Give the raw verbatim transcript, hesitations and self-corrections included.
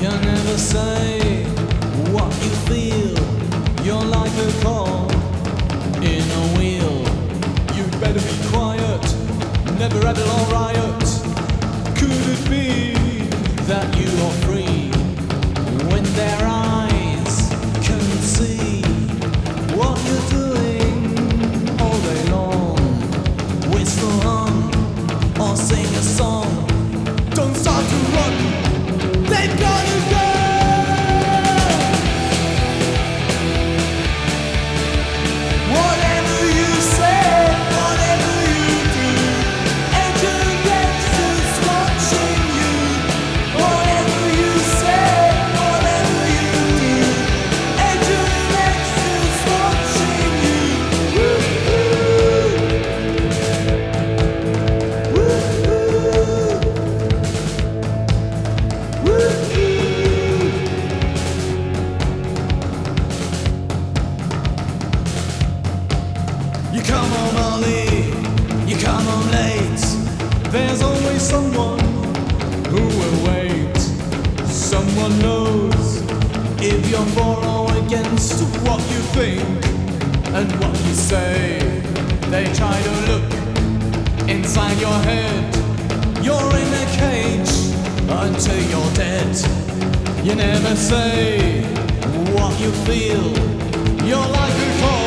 You never say what you feel. You're like a cog in a wheel. You better be quiet, never rebel or riot. Could it be that you are free when their eyes can see what you're doing all day long? Whistle, hum, or sing a song. Don't start to run, they've gotta go. Whatever you say, whatever you do, Agent X is watching you. Whatever you say, whatever you do, Agent X is watching you. Woo-hoo. Woo-hoo. Woo-hoo. You come home early, you come home late. There's always someone who will wait. Someone knows if you're for or against what you think and what you say. They try to look inside your head. You're in a cage until you're dead. You never say what you feel. You're like a call